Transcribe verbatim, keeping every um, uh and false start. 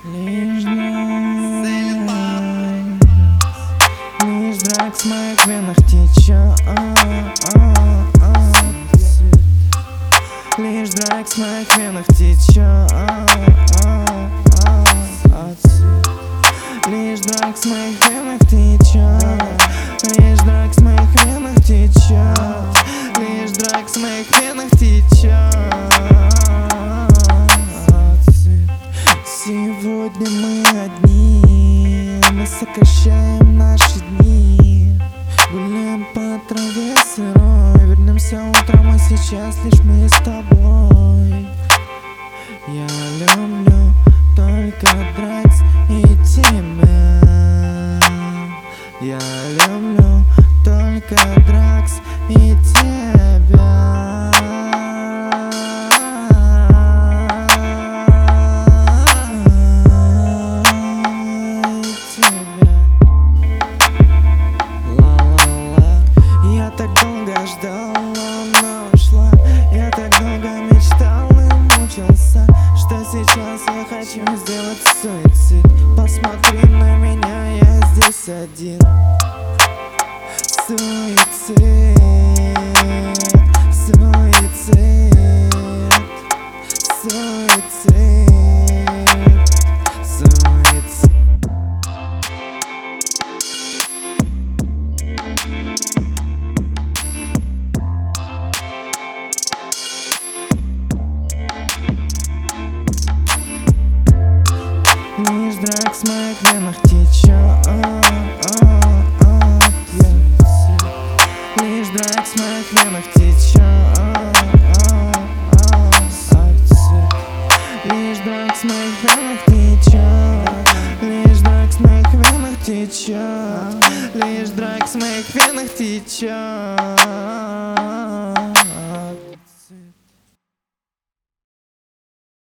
Лишь драк с моих венах течет. Лишь драк с моих венах течет. Лишь драк с моих венах течет. Лишь драк с моих венах течет. Лишь драк с моих венах течет. Сегодня мы одни, мы сокращаем наши дни. Гуляем по траве сырой, вернемся утром, а сейчас лишь мы с тобой. Я люблю только дракс и тебя. Я люблю только дракс и тебя. Я так долго ждал, она ушла. Я так долго мечтал и мучился, что сейчас я хочу сделать суицид. Посмотри на меня, я здесь один. Суицид, суицид, суицид, суицид. Лишь драк с моих венах течет. Лишь драк с моих венах течет. Лишь драк с моих венах течет. Лишь драк с моих венах течет. Лишь драк с моих венах течет.